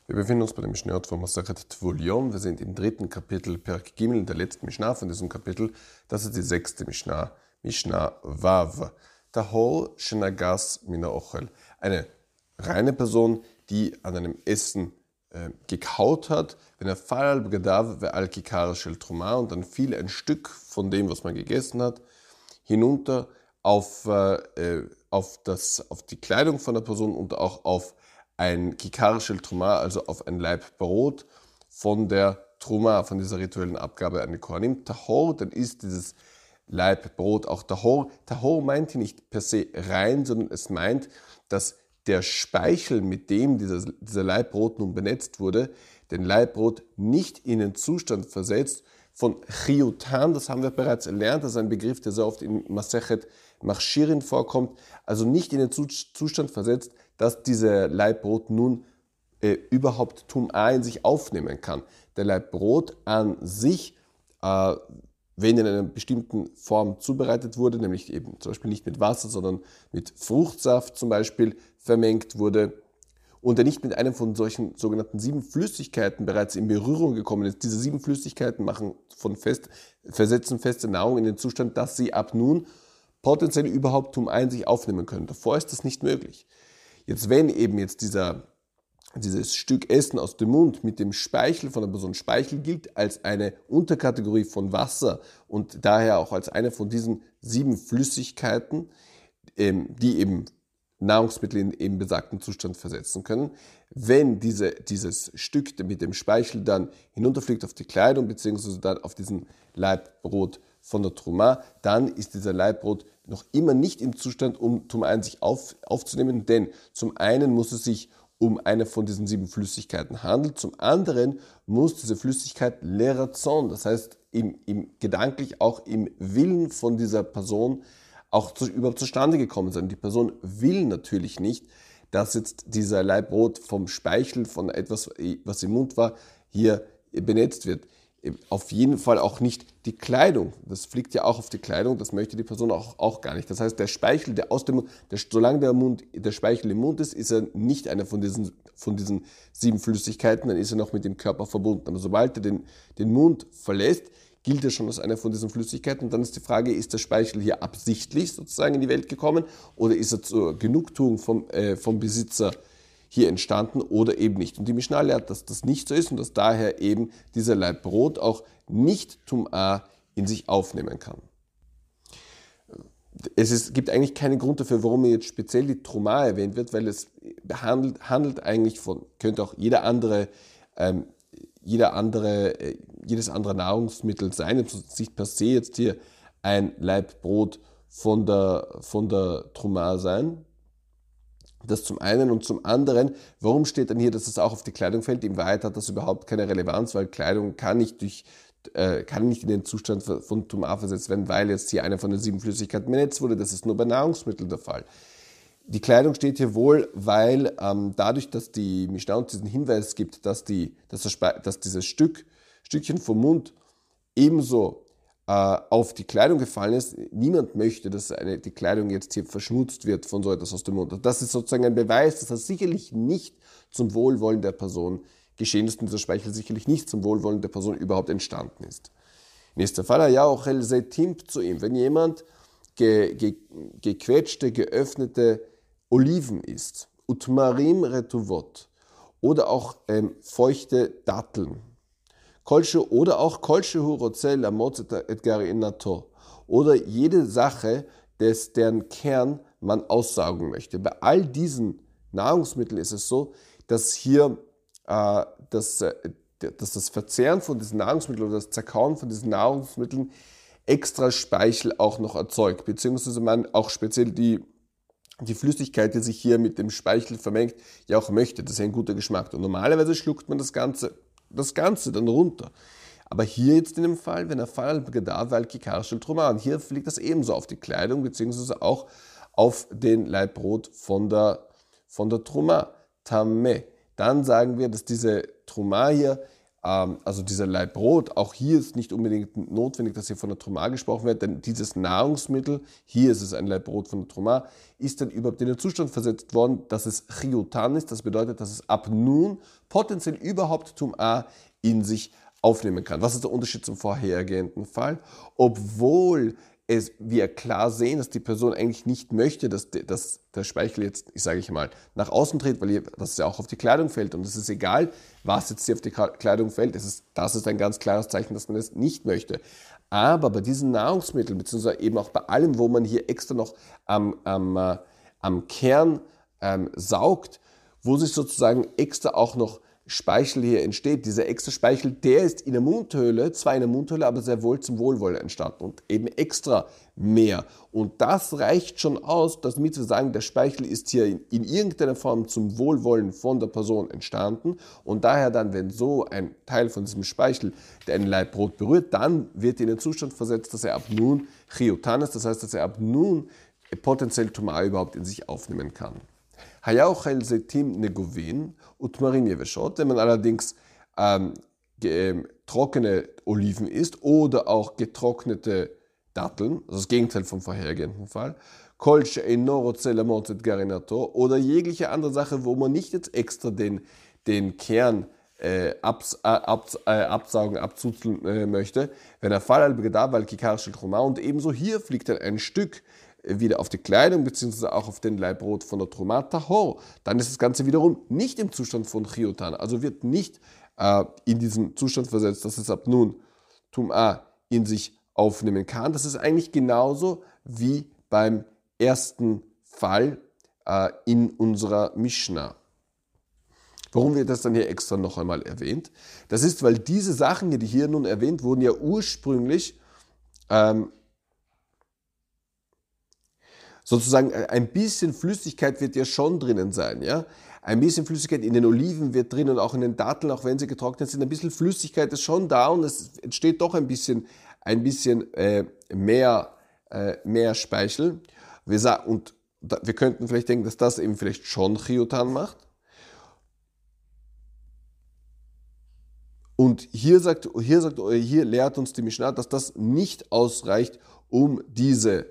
Wir befinden uns bei dem Mishnayot von Masechet Tvul. Wir sind im 3. Kapitel Perek Gimel, der letzten Mishnah von diesem Kapitel. Das ist die 6. Mishnah, Mishnah Vav. Tahor shenagas mina ochel. Eine reine Person, die an einem Essen gekaut hat, wenn er Falal B'Gadav ve'al Kikar shel Truma, und dann fiel ein Stück von dem, was man gegessen hat, hinunter auf die Kleidung von der Person und auch auf ein Kikar shel Truma, also auf ein Laib Brot von der Truma, von dieser rituellen Abgabe an die Kohanim. Tahor, dann ist dieses Laib Brot auch Tahor. Tahor meint hier nicht per se rein, sondern es meint, dass der Speichel, mit dem dieser Laib Brot nun benetzt wurde, den Laib Brot nicht in den Zustand versetzt von Chiyutan, das haben wir bereits erlernt, das ist ein Begriff, der sehr oft in Masechet Machshirin vorkommt, also nicht in den Zustand versetzt, dass dieser Laib Brot nun überhaupt Tum'a in sich aufnehmen kann. Der Laib Brot an sich, wenn in einer bestimmten Form zubereitet wurde, nämlich eben zum Beispiel nicht mit Wasser, sondern mit Fruchtsaft zum Beispiel vermengt wurde, und er nicht mit einem von solchen sogenannten 7 Flüssigkeiten bereits in Berührung gekommen ist. Diese 7 Flüssigkeiten versetzen feste Nahrung in den Zustand, dass sie ab nun potenziell überhaupt Tum'a in sich aufnehmen können. Davor ist das nicht möglich. Jetzt, wenn eben jetzt dieses Stück Essen aus dem Mund mit dem Speichel von der Person, Speichel gilt als eine Unterkategorie von Wasser und daher auch als eine von diesen 7 Flüssigkeiten, die eben Nahrungsmittel in eben besagten Zustand versetzen können. Wenn dieses Stück mit dem Speichel dann hinunterfliegt auf die Kleidung beziehungsweise dann auf diesen Laibbrot von der Truma, dann ist dieser Laibbrot noch immer nicht im Zustand, um Tum'a in sich aufzunehmen, denn zum einen muss es sich um eine von diesen 7 Flüssigkeiten handeln, zum anderen muss diese Flüssigkeit lerazon, das heißt gedanklich auch im Willen von dieser Person auch überhaupt zustande gekommen sein. Die Person will natürlich nicht, dass jetzt dieser Laib Brot vom Speichel, von etwas, was im Mund war, hier benetzt wird. Auf jeden Fall auch nicht die Kleidung. Das fliegt ja auch auf die Kleidung, das möchte die Person auch gar nicht. Das heißt, der Speichel, solange der Speichel im Mund ist, ist er nicht einer von diesen 7 Flüssigkeiten, dann ist er noch mit dem Körper verbunden. Aber sobald er den Mund verlässt, gilt er schon als eine von diesen Flüssigkeiten. Und dann ist die Frage, ist der Speichel hier absichtlich sozusagen in die Welt gekommen oder ist er zur Genugtuung vom Besitzer hier entstanden oder eben nicht. Und die Mishnah lehrt, dass das nicht so ist und dass daher eben dieser Laib Brot auch nicht Tum'a in sich aufnehmen kann. Es gibt eigentlich keinen Grund dafür, warum jetzt speziell die Truma erwähnt wird, weil es handelt eigentlich könnte auch jedes andere Nahrungsmittel sein. Es ist nicht per se jetzt hier ein Laib Brot von der Truma sein. Das zum einen, und zum anderen, warum steht dann hier, dass es auch auf die Kleidung fällt? In Wahrheit hat das überhaupt keine Relevanz, weil Kleidung kann nicht in den Zustand von Tum'a versetzt werden, weil jetzt hier eine von den 7 Flüssigkeiten benetzt wurde. Das ist nur bei Nahrungsmitteln der Fall. Die Kleidung steht hier wohl, weil dadurch, dass die Mishnah uns diesen Hinweis gibt, dass dieses Stückchen vom Mund ebenso auf die Kleidung gefallen ist, niemand möchte, dass die Kleidung jetzt hier verschmutzt wird von so etwas aus dem Mund. Und das ist sozusagen ein Beweis, dass das sicherlich nicht zum Wohlwollen der Person geschehen ist und dieser Speichel sicherlich nicht zum Wohlwollen der Person überhaupt entstanden ist. Nächster Fall, ja, auch timp zu ihm. Wenn jemand gequetschte, geöffnete Oliven isst, utmarim retuvot, oder auch feuchte Datteln, oder auch kolshehu rozel lamotz etgari inato, oder jede Sache, deren Kern man aussaugen möchte. Bei all diesen Nahrungsmitteln ist es so, dass hier dass das Verzehren von diesen Nahrungsmitteln oder das Zerkauen von diesen Nahrungsmitteln extra Speichel auch noch erzeugt, beziehungsweise man auch speziell die Flüssigkeit, die sich hier mit dem Speichel vermengt, ja auch möchte. Das ist ein guter Geschmack. Und normalerweise schluckt man das Ganze dann runter. Aber hier jetzt in dem Fall, wenn er Falal B'Gadav ve'al Kikar shel Truma, hier fliegt das ebenso auf die Kleidung, beziehungsweise auch auf den Laibbrot von der Truma. Tameh. Dann sagen wir, dass diese Truma hier also dieser Laib Brot, auch hier ist nicht unbedingt notwendig, dass hier von der Truma gesprochen wird, denn dieses Nahrungsmittel, hier ist es ein Laib Brot von der Truma, ist dann überhaupt in den Zustand versetzt worden, dass es Chiyutan ist. Das bedeutet, dass es ab nun potenziell überhaupt Tum'a in sich aufnehmen kann. Was ist der Unterschied zum vorhergehenden Fall? Obwohl wir klar sehen, dass die Person eigentlich nicht möchte, dass der Speichel jetzt, ich sage mal, nach außen tritt, weil das ja auch auf die Kleidung fällt. Und es ist egal, was jetzt hier auf die Kleidung fällt. Das ist ein ganz klares Zeichen, dass man es nicht möchte. Aber bei diesen Nahrungsmitteln, beziehungsweise eben auch bei allem, wo man hier extra noch am Kern saugt, wo sich sozusagen extra auch noch Speichel hier entsteht, dieser extra Speichel, der ist in der Mundhöhle, zwar in der Mundhöhle, aber sehr wohl zum Wohlwollen entstanden und eben extra mehr. Und das reicht schon aus, damit wir sagen, der Speichel ist hier in irgendeiner Form zum Wohlwollen von der Person entstanden und daher dann, wenn so ein Teil von diesem Speichel ein Laib Brot berührt, dann wird er in den Zustand versetzt, dass er ab nun Chiyutan ist, das heißt, dass er ab nun potenziell Tum'a überhaupt in sich aufnehmen kann. Hayauchel Setim Negovin Utmarim Yeveshot, wenn man allerdings trockene Oliven isst oder auch getrocknete Datteln, also das Gegenteil vom vorhergehenden Fall, Kol she'eino rotze lamot et garinato oder jegliche andere Sache, wo man nicht jetzt extra den Kern absaugen, abzuzeln möchte, wenn der Fall al-Begada, weil Kikar shel Truma und ebenso hier fliegt dann ein Stück wieder auf die Kleidung beziehungsweise auch auf den Laib Brot von der Truma Tahor, dann ist das Ganze wiederum nicht im Zustand von Chiyutan, also wird nicht in diesen Zustand versetzt, dass es ab nun Tum'a in sich aufnehmen kann. Das ist eigentlich genauso wie beim ersten Fall in unserer Mishnah. Warum wird das dann hier extra noch einmal erwähnt? Das ist, weil diese Sachen, die hier nun erwähnt wurden, ja ursprünglich sozusagen ein bisschen Flüssigkeit wird ja schon drinnen sein, ja. Ein bisschen Flüssigkeit in den Oliven wird drin und auch in den Datteln, auch wenn sie getrocknet sind, ein bisschen Flüssigkeit ist schon da und es entsteht doch ein bisschen mehr Speichel. Wir könnten vielleicht denken, dass das eben vielleicht schon Chiyutan macht. Und hier lehrt uns die Mishnah, dass das nicht ausreicht, um diesen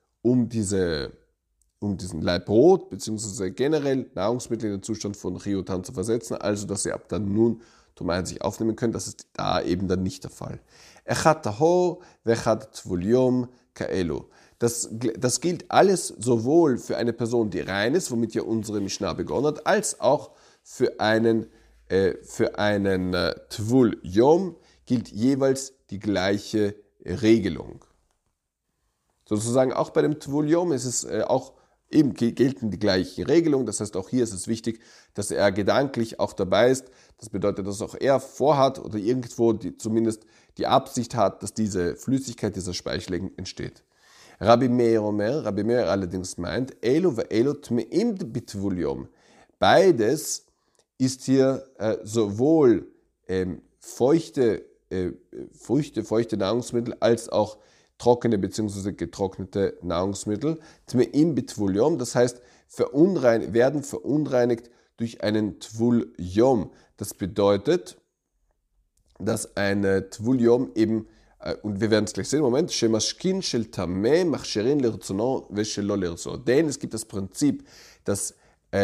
Laib Brot bzw. generell Nahrungsmittel in den Zustand von Chiyutan zu versetzen, also dass sie ab dann nun Tum'a in sich aufnehmen können. Das ist da eben dann nicht der Fall. Echad tahor vechad tvul yom kaelu. Das gilt alles sowohl für eine Person, die rein ist, womit ja unsere Mishnah begonnen hat, als auch für einen Tvul Yom gilt jeweils die gleiche Regelung. Sozusagen auch bei dem Tvul Yom ist es auch eben gelten die gleichen Regelungen. Das heißt, auch hier ist es wichtig, dass er gedanklich auch dabei ist. Das bedeutet, dass auch er vorhat oder irgendwo zumindest die Absicht hat, dass diese Flüssigkeit, dieser Speichel entsteht. Rabbi Meir allerdings meint, Elo ve Elo tmeim b'Tvul Yom. Beides ist hier sowohl feuchte Nahrungsmittel als auch trockene bzw. getrocknete Nahrungsmittel. Tmeim b'Tvul Yom, das heißt, werden verunreinigt durch einen Tvul Yom. Das bedeutet, dass eine Tvul Yom eben, und wir werden es gleich sehen, Moment, Shemashkin shel Tameh machsherin lirzono veshelo lirzono. Denn es gibt das Prinzip, dass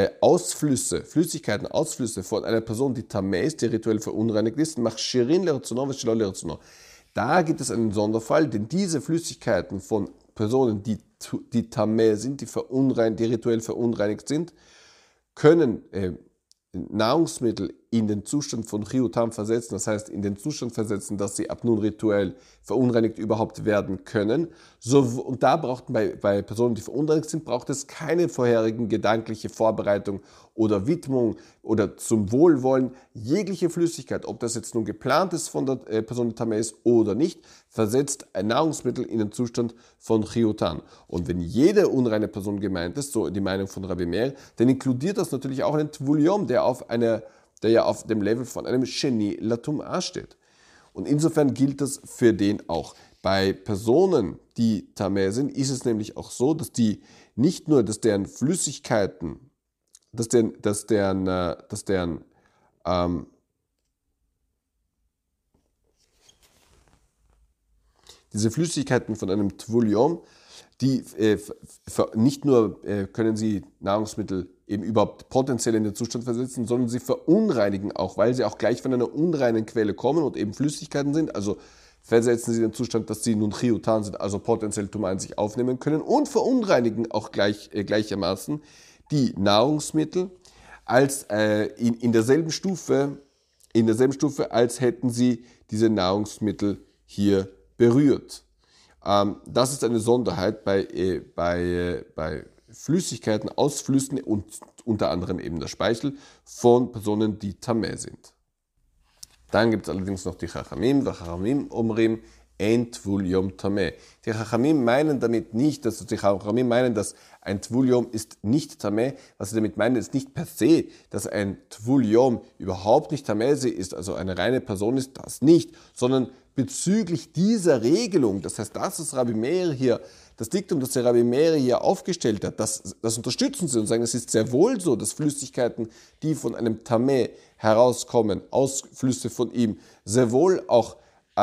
Flüssigkeiten, Ausflüsse von einer Person, die Tameh ist, die rituell verunreinigt ist, machsherin lirzono veshelo lirzono. Da gibt es einen Sonderfall, denn diese Flüssigkeiten von Personen, die Tameh sind, die rituell verunreinigt sind, können Nahrungsmittel in den Zustand von Chiyutan versetzen, das heißt in den Zustand versetzen, dass sie ab nun rituell verunreinigt überhaupt werden können. Und da bei Personen, die verunreinigt sind, braucht es keine vorherigen gedankliche Vorbereitung oder Widmung oder zum Wohlwollen. Jegliche Flüssigkeit, ob das jetzt nun geplant ist von der Person, die Tameh ist oder nicht, versetzt ein Nahrungsmittel in den Zustand von Chiyutan. Und wenn jede unreine Person gemeint ist, so die Meinung von Rabbi Meir, dann inkludiert das natürlich auch einen Tvul Yom, der ja auf dem Level von einem Sheni Latum'a steht. Und insofern gilt das für den auch. Bei Personen, die Tameh sind, ist es nämlich auch so, dass die nicht nur, dass deren Flüssigkeiten, dass deren diese Flüssigkeiten von einem Tvuliom, die nicht nur können sie Nahrungsmittel eben überhaupt potenziell in den Zustand versetzen, sondern sie verunreinigen auch, weil sie auch gleich von einer unreinen Quelle kommen und eben Flüssigkeiten sind. Also versetzen sie in den Zustand, dass sie nun Chiyutan sind, also potenziell Tuma in sich aufnehmen können und verunreinigen auch gleichermaßen die Nahrungsmittel als in derselben Stufe, als hätten sie diese Nahrungsmittel hier berührt. Das ist eine Sonderheit bei Flüssigkeiten aus Flüssen und unter anderem eben der Speichel von Personen, die Tameh sind. Dann gibt es allerdings noch die Chachamim, Chachamim omrim ein Tvuliom Tameh. Die Chachamim meinen damit nicht, dass ein Tvuliom ist nicht Tameh. Was sie damit meinen, ist nicht per se, dass ein Tvuliom überhaupt nicht Tameh ist, also eine reine Person ist, das nicht, sondern bezüglich dieser Regelung, das heißt, das ist Rabbi Meir hier, das Diktum, das der Rabbi Meir hier aufgestellt hat, das unterstützen sie und sagen, es ist sehr wohl so, dass Flüssigkeiten, die von einem Tameh herauskommen, Ausflüsse von ihm, sehr wohl auch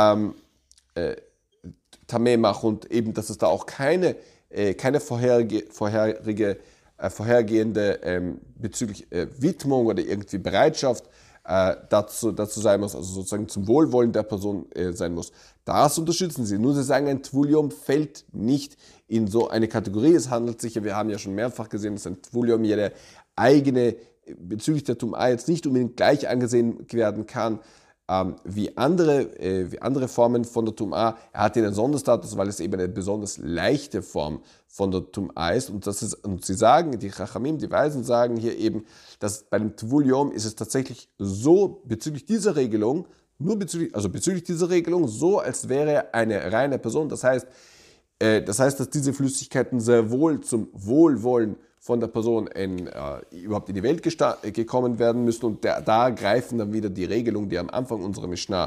Tameh machen und eben, dass es da auch keine vorhergehende bezüglich Widmung oder irgendwie Bereitschaft dazu sein muss, also sozusagen zum Wohlwollen der Person sein muss. Das unterstützen sie. Nur sie sagen, ein Tvuliom fällt nicht in so eine Kategorie. Es handelt sich, wir haben ja schon mehrfach gesehen, dass ein Tvuliom jede eigene, bezüglich der Tum'a jetzt nicht unbedingt gleich angesehen werden kann, wie andere Formen von der Tum'a. Er hat einen Sonderstatus, weil es eben eine besonders leichte Form von der Tum'a ist. Und sie sagen, die Chachamim, die Weisen sagen hier eben, dass bei dem Tvuliom ist es tatsächlich so bezüglich dieser Regelung, bezüglich dieser Regelung, so als wäre er eine reine Person. Das heißt, dass diese Flüssigkeiten sehr wohl zum Wohlwollen von der Person überhaupt in die Welt gekommen werden müssen. Und da greifen dann wieder die Regelungen, die am Anfang unserer Mishnah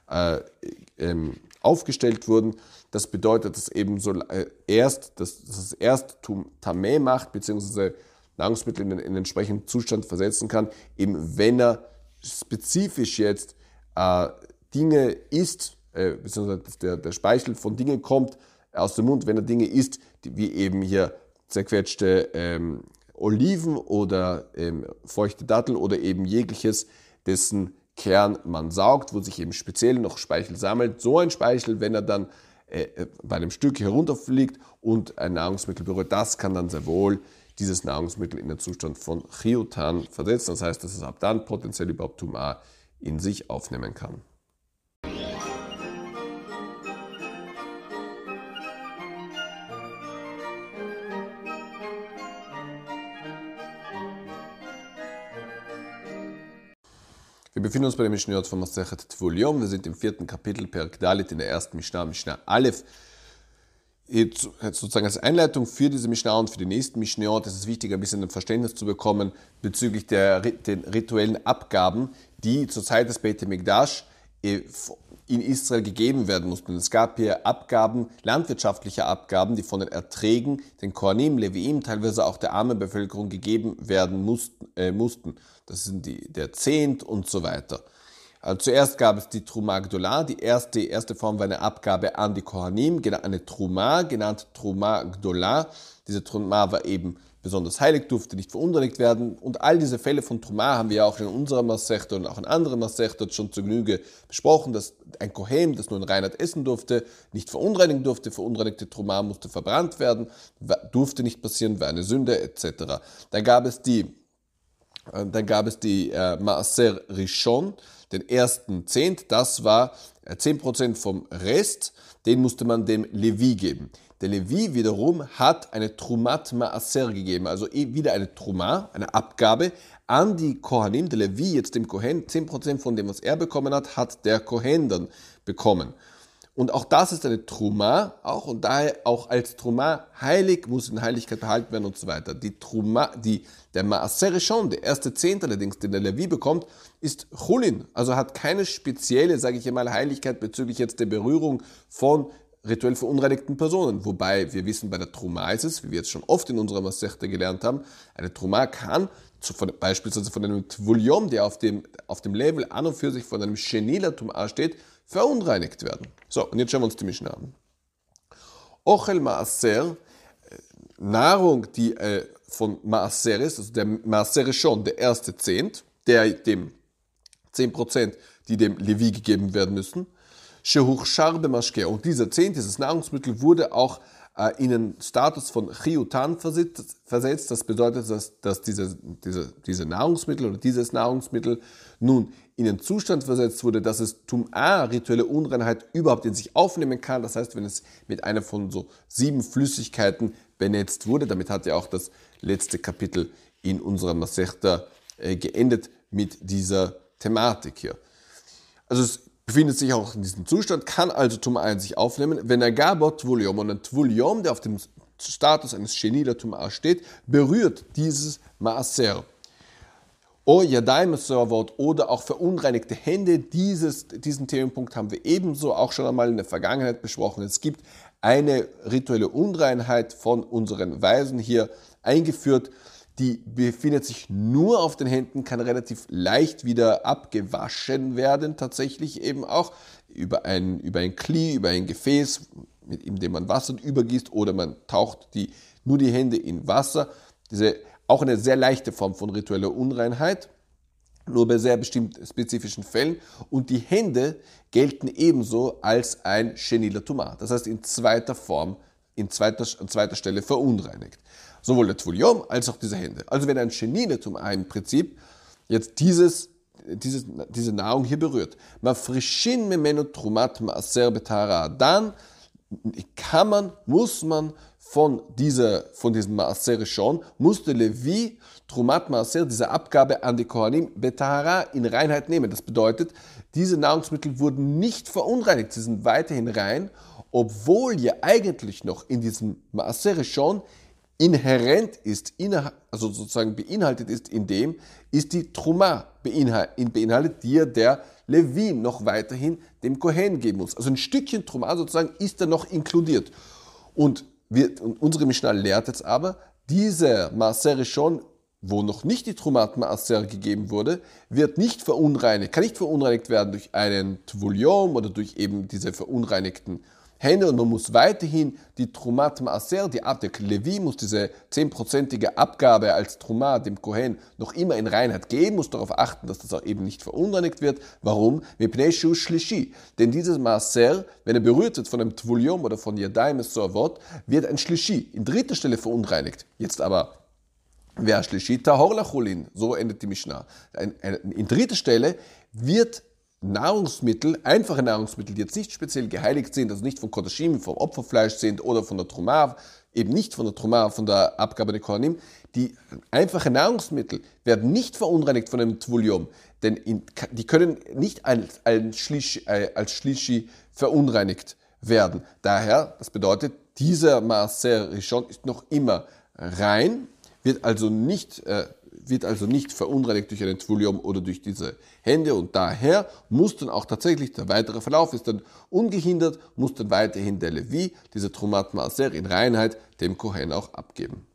aufgestellt wurden. Das bedeutet, dass eben das erst Tameh macht, beziehungsweise Nahrungsmittel in den entsprechenden Zustand versetzen kann, eben wenn er spezifisch jetzt Dinge isst, beziehungsweise der Speichel von Dingen kommt aus dem Mund, wenn er Dinge isst, wie eben hier zerquetschte Oliven oder feuchte Datteln oder eben jegliches, dessen Kern man saugt, wo sich eben speziell noch Speichel sammelt. So ein Speichel, wenn er dann bei einem Stück herunterfliegt und ein Nahrungsmittel berührt, das kann dann sehr wohl dieses Nahrungsmittel in den Zustand von Chiyutan versetzen. Das heißt, dass es ab dann potenziell überhaupt Tum'a in sich aufnehmen kann. Wir befinden uns bei der Mishnah von Masechet Tvuliom. Wir sind im 4. Kapitel Perek Dalet in der ersten Mishnah, Mishnah Aleph. Sozusagen als Einleitung für diese Mishnah und für die nächsten Mishnah, das ist wichtig, ein bisschen ein Verständnis zu bekommen bezüglich den rituellen Abgaben, die zur Zeit des Beit Mikdash in Israel gegeben werden mussten. Es gab hier Abgaben, landwirtschaftliche Abgaben, die von den Erträgen, den Kohanim, Leviim, teilweise auch der armen Bevölkerung gegeben werden mussten. Das sind der Zehnt und so weiter. Also zuerst gab es die Truma Gdolah, die erste Form war eine Abgabe an die Kohanim, eine Truma, genannt Truma Gdolah. Diese Truma war eben besonders heilig, durfte nicht verunreinigt werden. Und all diese Fälle von Truma haben wir ja auch in unserer Masechta und auch in anderen Masechta schon zur Genüge besprochen, dass ein Kohen, das nur in Reinheit essen durfte, nicht verunreinigen durfte. Verunreinigte Truma musste verbrannt werden, durfte nicht passieren, war eine Sünde etc. Dann gab es die Maaser Rishon, den ersten Zehnt, das war 10% vom Rest, den musste man dem Levi geben. Der Levi wiederum hat eine Trumat Maaser gegeben, also wieder eine Truma, eine Abgabe an die Kohanim. Der Levi, jetzt dem Kohen, 10% von dem, was er bekommen hat, hat der Kohen dann bekommen. Und auch das ist eine Truma, und daher auch als Truma heilig, muss in Heiligkeit behalten werden und so weiter. Der Maaser Rishon, der erste Zehnt allerdings, den der Levi bekommt, ist Chulin, also hat keine spezielle, sage ich einmal, Heiligkeit bezüglich jetzt der Berührung von rituell verunreinigten Personen. Wobei wir wissen, bei der Truma ist es, wie wir jetzt schon oft in unserer Masechta gelernt haben, eine Truma kann beispielsweise von einem Tvuliom, der auf dem Level an und für sich von einem Shenila Tum'a steht, verunreinigt werden. So, und jetzt schauen wir uns die Mishnah an. Ochel Maaser, Nahrung, die von Maaser ist, also der Maaser Rishon, der erste Zehnt, dem 10%, die dem Levi gegeben werden müssen. Shehuchshar b'mashkeh. Und dieser Zehnt, dieses Nahrungsmittel, wurde auch in den Status von Chiyutan versetzt. Das bedeutet, dass diese Nahrungsmittel oder dieses Nahrungsmittel nun in den Zustand versetzt wurde, dass es Tum'a, rituelle Unreinheit, überhaupt in sich aufnehmen kann. Das heißt, wenn es mit einer von so 7 Flüssigkeiten benetzt wurde, damit hat ja auch das letzte Kapitel in unserer Masechta geendet mit dieser Thematik hier. Also es befindet sich auch in diesem Zustand, kann also Tum'a in sich aufnehmen. Wenn er Gabot Tvuliom und ein Tvuliom, der auf dem Status eines Sheni der Tum'a steht, berührt dieses Maaser. O Yadayim Wort oder auch verunreinigte Hände. Diesen Themenpunkt haben wir ebenso auch schon einmal in der Vergangenheit besprochen. Es gibt eine rituelle Unreinheit von unseren Weisen hier eingeführt. Die befindet sich nur auf den Händen, kann relativ leicht wieder abgewaschen werden, tatsächlich eben auch über ein Kli, über ein Gefäß, in dem man Wasser übergießt oder man taucht nur die Hände in Wasser. Auch eine sehr leichte Form von ritueller Unreinheit, nur bei sehr bestimmten spezifischen Fällen. Und die Hände gelten ebenso als ein Sheni l'Tum'a, das heißt in zweiter Form, an zweiter Stelle verunreinigt. Sowohl der Tvuliom als auch diese Hände. Also wenn ein Sheni l'Tum'a im Prinzip jetzt diese Nahrung hier berührt, mafrishin memenu trumat maaser betara, dann muss man von diesem Maaser Rishon, musste Levi Trumat Maaser, diese Abgabe an die Kohanim, Betahara, in Reinheit nehmen. Das bedeutet, diese Nahrungsmittel wurden nicht verunreinigt, sie sind weiterhin rein, obwohl ja eigentlich noch in diesem Maaser Rishon inhärent ist, also sozusagen beinhaltet ist, in dem ist die Truma beinhaltet, die ja der Levi noch weiterhin dem Kohen geben muss. Also ein Stückchen Truma sozusagen ist da noch inkludiert. Und unsere Mishnah lehrt jetzt aber, dieser Maaser Rishon, wo noch nicht die Trumat Maaser gegeben wurde, kann nicht verunreinigt werden durch einen Tvuliom oder durch eben diese verunreinigten Hände, und man muss weiterhin die Trumat Maaser, die Atek Levi, muss diese 10%ige Abgabe als Truma dem Kohen noch immer in Reinheit geben, muss darauf achten, dass das auch eben nicht verunreinigt wird. Warum? Denn dieses Maaser, wenn er berührt wird von einem Tvuliom oder von Yadayim Wort, wird ein Schlishi in dritter Stelle verunreinigt. Jetzt aber, wer Schlishi Tahor Lachulin, so endet die Mishnah. In dritter Stelle wird einfache Nahrungsmittel, die jetzt nicht speziell geheiligt sind, also nicht von Kodashim, vom Opferfleisch sind oder von der Truma, eben nicht von der Truma, von der Abgabe der Kohanim, die einfache Nahrungsmittel werden nicht verunreinigt von einem Tvuliom, denn die können nicht als Schlishi verunreinigt werden. Daher, das bedeutet, dieser Maaser Rishon ist noch immer rein, wird also nicht verunreinigt durch einen Tvuliom oder durch diese Hände, und daher muss dann auch tatsächlich der weitere Verlauf ist dann ungehindert, muss dann weiterhin der Levi diese Trumat Maaser in Reinheit dem Kohen auch abgeben.